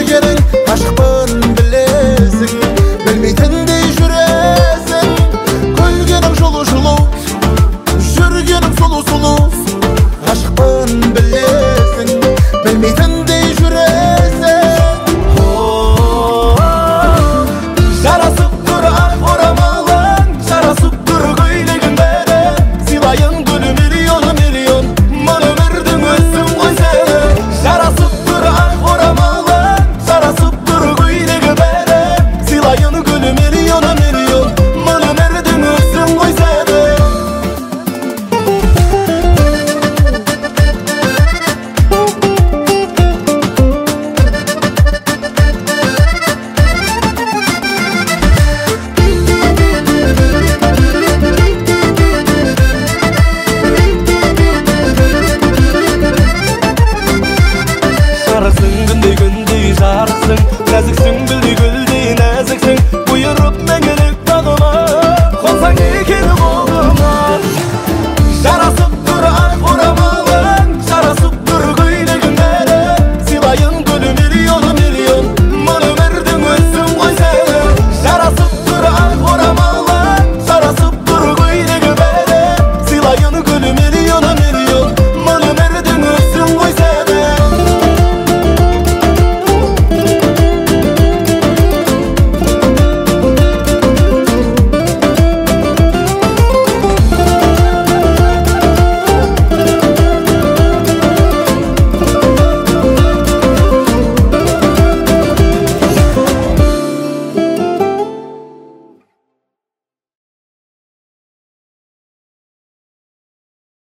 Күлгенің ашықпын білесің, білмейтіндей жүресің. Күлгенің жылу-жылу, жүргенің сұлу-сұлу. Ашықпын білесің, білмейтіндей жүресің. Жарасып тұр ақ орамалың, жарасып тұр көйлегің бәрі. Сыйлайын гүл миллион, мың өмірдің өзің ғой сені. Жарасып тұр ақ орамалың, жарасып тұр көйлегі бәрі. Сыйлайын гүл миллион, мың өмірдің өзің ғой сені. Жарасың күндей жарасың, нәзіксің